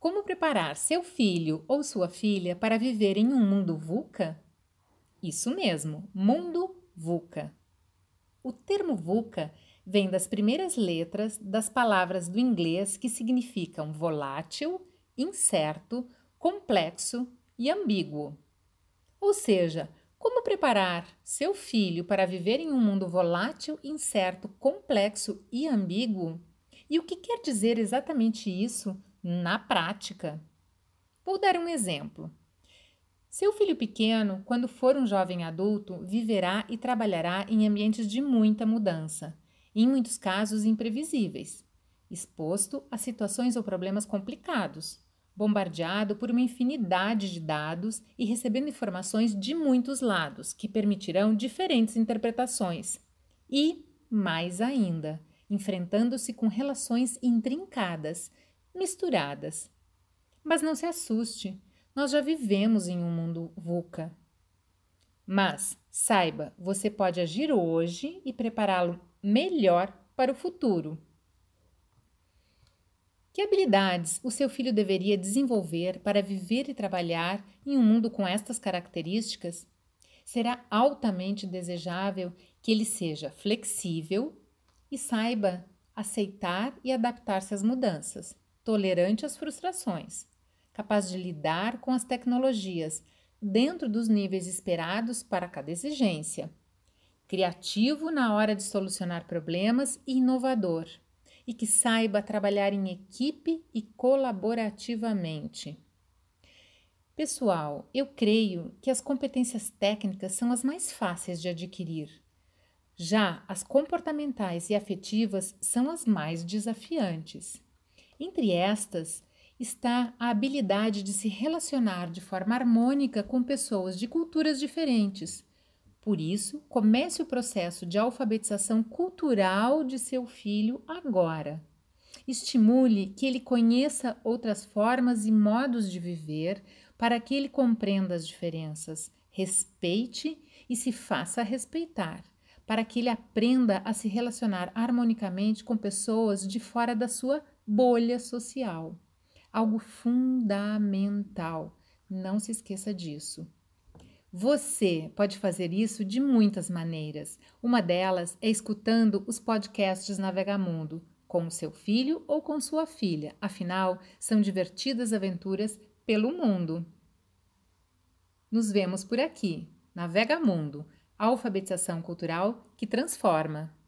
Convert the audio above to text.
Como preparar seu filho ou sua filha para viver em um mundo VUCA? Isso mesmo, mundo VUCA. O termo VUCA vem das primeiras letras das palavras do inglês que significam volátil, incerto, complexo e ambíguo. Ou seja, como preparar seu filho para viver em um mundo volátil, incerto, complexo e ambíguo? E o que quer dizer exatamente isso na prática? Vou dar um exemplo. Seu filho pequeno, quando for um jovem adulto, viverá e trabalhará em ambientes de muita mudança, em muitos casos imprevisíveis, exposto a situações ou problemas complicados, bombardeado por uma infinidade de dados e recebendo informações de muitos lados que permitirão diferentes interpretações. E, mais ainda, enfrentando-se com relações intrincadas, misturadas. Mas não se assuste, nós já vivemos em um mundo VUCA. Mas, saiba, você pode agir hoje e prepará-lo melhor para o futuro. Que habilidades o seu filho deveria desenvolver para viver e trabalhar em um mundo com estas características? Será altamente desejável que ele seja flexível e saiba aceitar e adaptar-se às mudanças, tolerante às frustrações, capaz de lidar com as tecnologias dentro dos níveis esperados para cada exigência, criativo na hora de solucionar problemas e inovador, e que saiba trabalhar em equipe e colaborativamente. Pessoal, eu creio que as competências técnicas são as mais fáceis de adquirir. Já as comportamentais e afetivas são as mais desafiantes. Entre estas está a habilidade de se relacionar de forma harmônica com pessoas de culturas diferentes. Por isso, comece o processo de alfabetização cultural de seu filho agora. Estimule que ele conheça outras formas e modos de viver para que ele compreenda as diferenças, respeite e se faça respeitar, para que ele aprenda a se relacionar harmonicamente com pessoas de fora da sua bolha social. Algo fundamental, não se esqueça disso. Você pode fazer isso de muitas maneiras. Uma delas é escutando os podcasts Navegamundo com o seu filho ou com sua filha. Afinal, são divertidas aventuras pelo mundo. Nos vemos por aqui. Navegamundo, a alfabetização cultural que transforma.